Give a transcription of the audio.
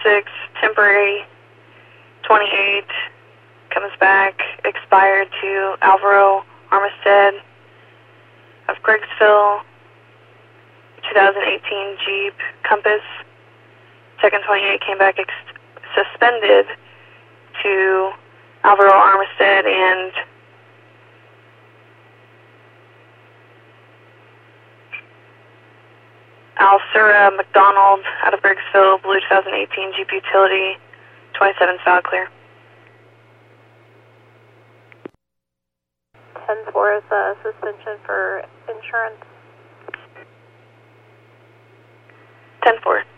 10-6, temporary 28, comes back, expired to Alvaro Armistead of Griggsville, 2018 Jeep Compass. Second 28 came back suspended to Alvaro Armistead and Alsura McDonald out of Briggsville, blue 2018 Jeep Utility, 27 solid clear. 10-4 is suspension for insurance. 10-4.